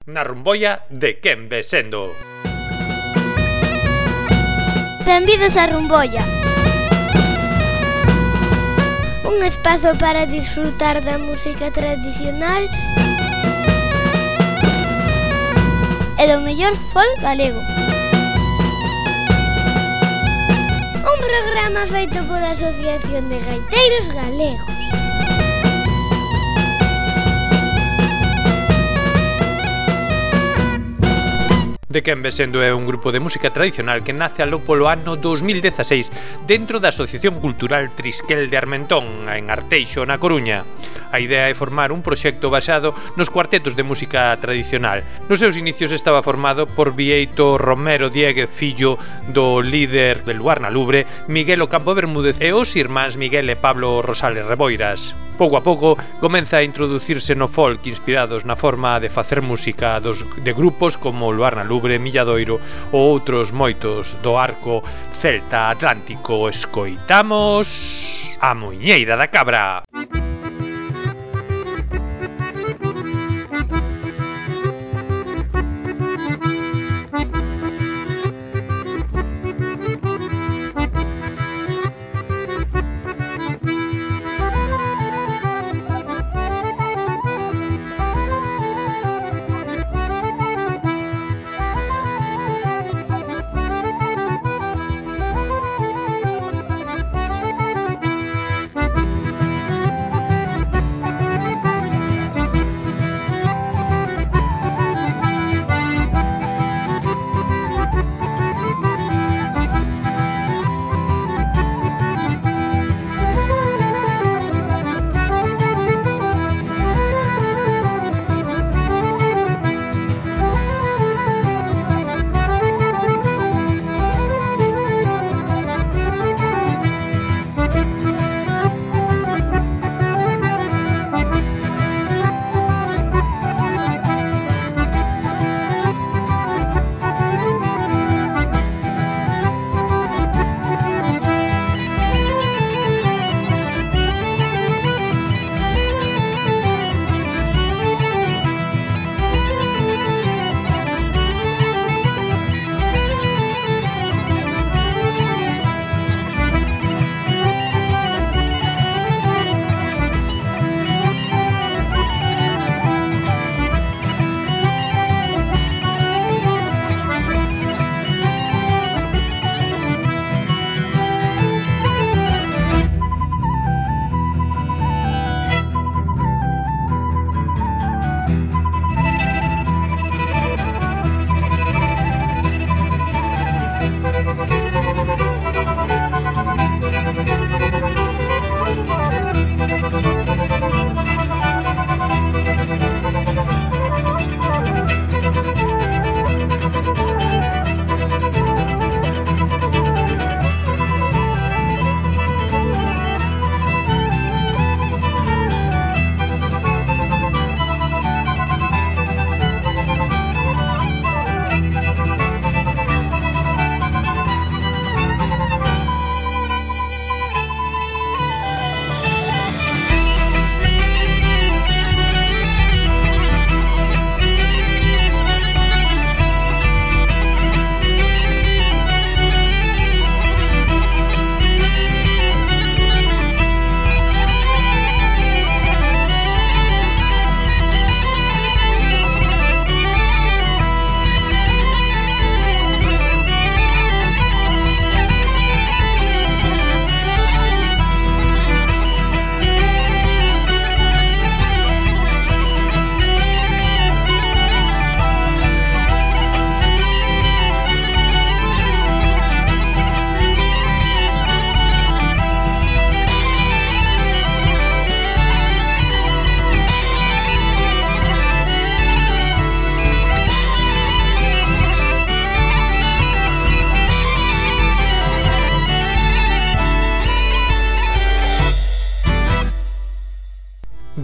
na rumboia de quen ve sendo. Benvidos a Rumboia, un espazo para disfrutar da música tradicional e do mellor folk galego. Un programa feito pola Asociación de Gaiteiros Galegos. De quen ve sendo é un grupo de música tradicional que nace aló polo ano 2016 dentro da Asociación Cultural Trisquel de Armentón, en Arteixo, na Coruña. A idea é formar un proxecto basado nos cuartetos de música tradicional. Nos seus inicios estaba formado por Bieito Romero Dieguez, fillo do líder del Luarna Lubre, Miguel Ocampo Bermúdez e os irmáns Miguel e Pablo Rosales Reboiras. Pouco a pouco comeza a introducirse no folk inspirados na forma de facer música de grupos como Luarna Lubre, Milladoiro ou outros moitos do arco celta atlántico. Escoitamos a Muiñeira da Cabra.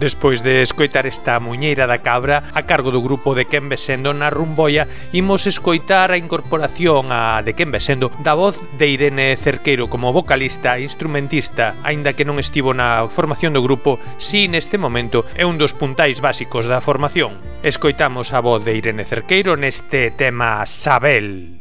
Despois de escoitar esta muñeira da cabra a cargo do grupo De Quen Ve Sendo na Rumboia, imos escoitar a incorporación a De Quen Ve Sendo da voz de Irene Cerqueiro como vocalista e instrumentista, aínda que non estivo na formación do grupo, si neste momento é un dos puntais básicos da formación. Escoitamos a voz de Irene Cerqueiro neste tema Sabel.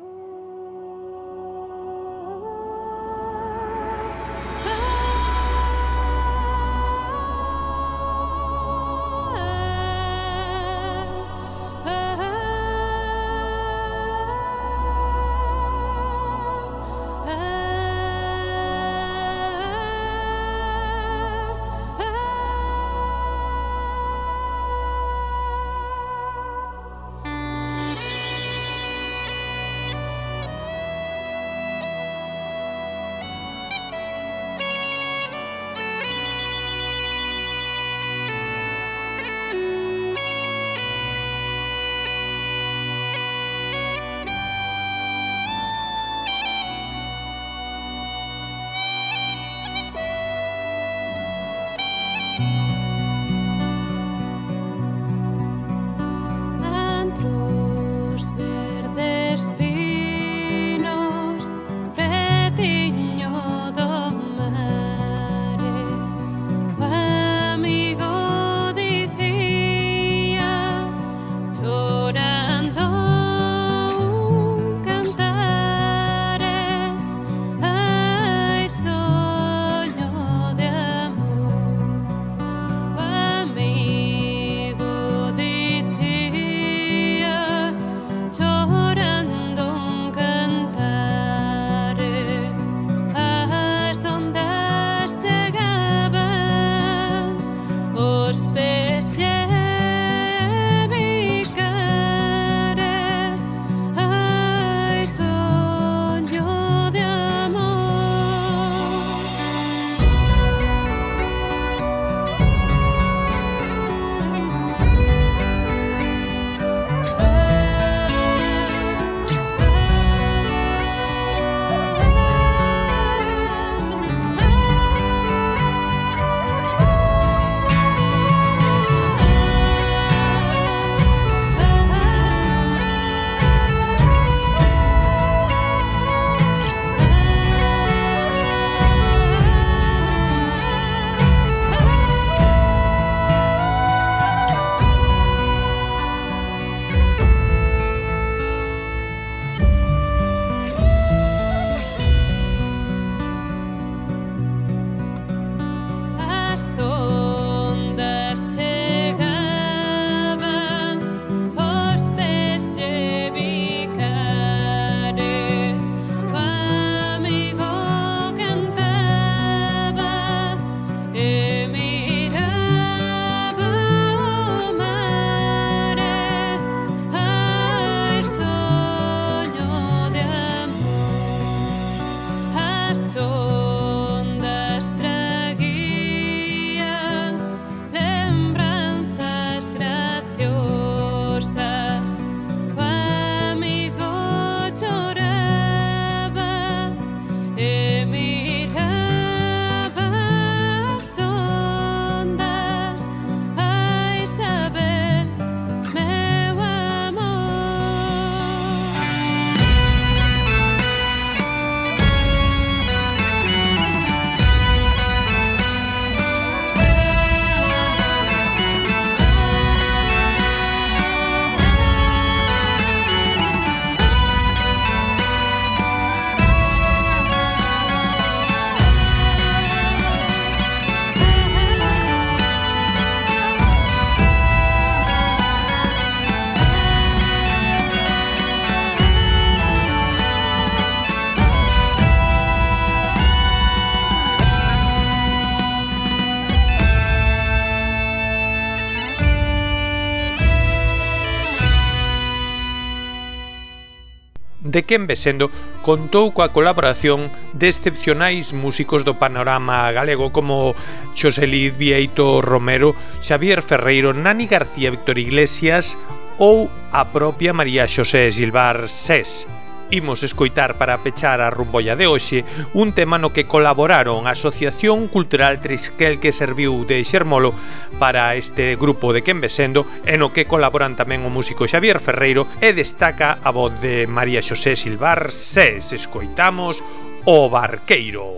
De Quen Ve Sendo contou coa colaboración de excepcionais músicos do panorama galego como Xosé Liz Vieito Romero, Xavier Ferreiro, Nani García, Víctor Iglesias ou a propia María Xosé Silvar Sés. Imos escoitar para pechar a rumbolla de hoxe un tema no que colaboraron a Asociación Cultural Trisquel, que serviu de xermolo para este grupo de Quen ve sendo, e no que colaboran tamén o músico Xavier Ferreiro e destaca a voz de María Xosé Silvar Sés. Escoitamos O Barqueiro.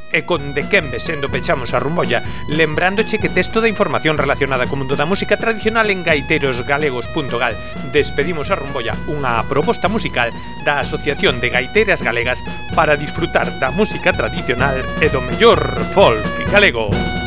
E con De quen ve sendo pechamos a rumbolla, lembrándoche que tes toda a información relacionada co mundo da música tradicional en gaiteirosgalegos.gal. Despedimos a rumbolla, unha proposta musical da Asociación de Gaiteiras Galegas para disfrutar da música tradicional e do mellor folk galego.